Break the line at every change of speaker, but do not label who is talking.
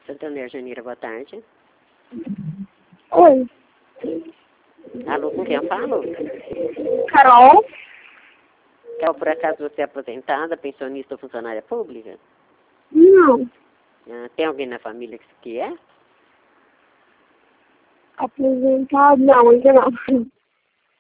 Santander, Janira, boa tarde.
Oi,
Alô, com quem eu falo?
Carol?
Carol, por acaso você é aposentada, pensionista ou funcionária pública?
Não,
Tem alguém na família que é?
apresentado não, ainda não.